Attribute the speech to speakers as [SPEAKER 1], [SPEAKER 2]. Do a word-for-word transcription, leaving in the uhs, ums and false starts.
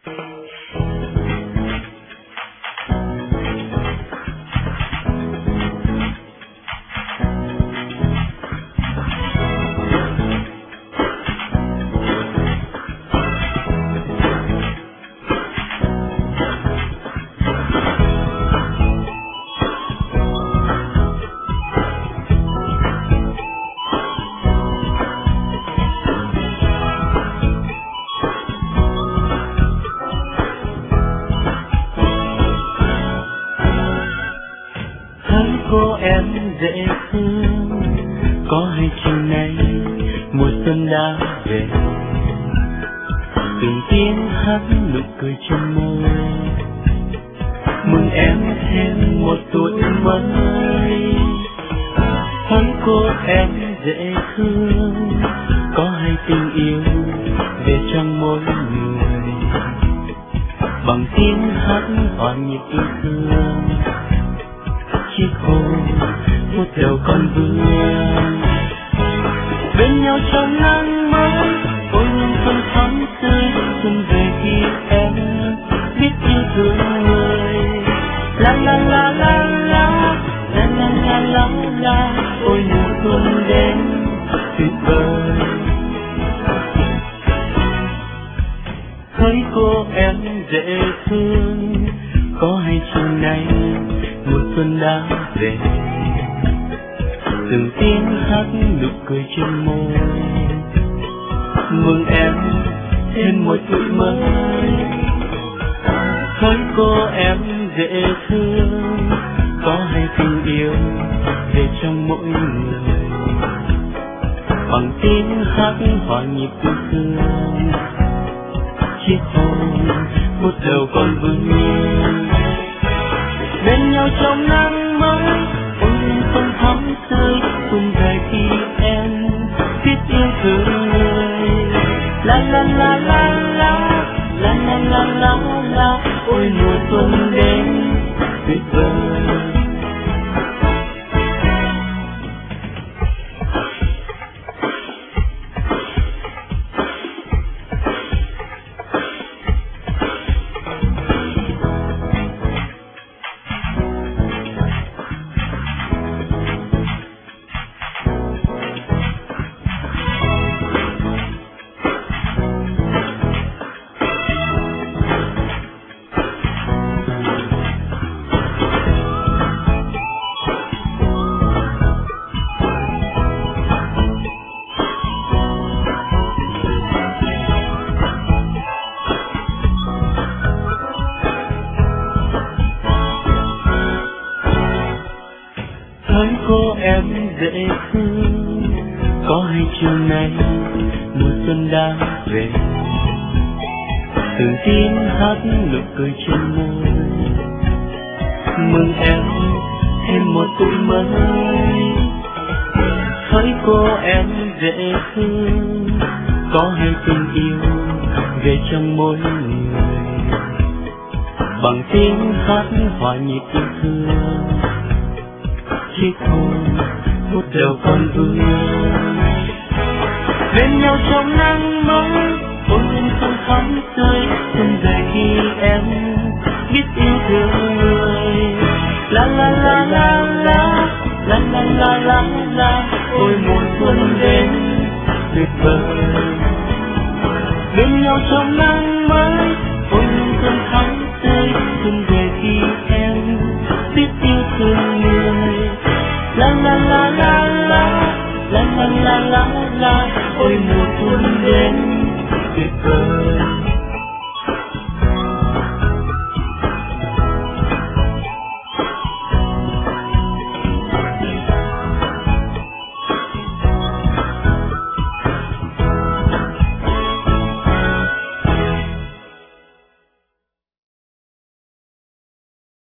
[SPEAKER 1] Cô em dễ thương, có hay chiều nay mùa xuân đã về, từng tiếng hát nụ cười trên môi, mừng em thêm một tuổi mới. Thấy cô em dễ thương, có hay tình yêu về trong mỗi người, bằng tiếng hát hòa nhịp yêu thương. Chiếc hôn một đầu con vương bên nhau trong nắng mới, ôi những xuân thắm tươi xuân về khi em biết yêu thương người. La la la la la la la la la la, ôi mùa xuân đến tuyệt vời. Thấy cô em dễ thương, có hay chiều nay mùa xuân đã về, từng tiếng hát nụ cười trên môi, mừng em thêm một tuổi mới. Thấy cô em dễ thương, có hay tình yêu về trong mỗi người, bằng tiếng hát hòa nhịp yêu thương. Chiếc hôn một đầu con vương bên nhau trong nắng mới, ôi xuân thắm tươi xuân về khi em biết yêu thương người. La la la la la la la la la la, ôi mùa xuân đến tuyệt vời. Thấy cô em dễ thương, có hay chiều nay mùa xuân đã về, từng tiếng hát nụ cười trên môi, mừng em thêm một tuổi mới. Thấy cô em dễ thương, có hay tình yêu về trong mỗi người, bằng tiếng hát hòa nhịp yêu thương. Chiếc hôn một đầu con vương bên nhau trong nắng mới, ôi những xuân thắm tươi xuân về khi em biết yêu thương người. La la la la la la la la la la, ôi mùa xuân đến tuyệt vời. Bên nhau trong nắng mới, ôi những xuân thắm tươi xuân về khi em biết yêu thương người. La la la la la la la la la la, ôi mùa xuân đến tuyệt vời.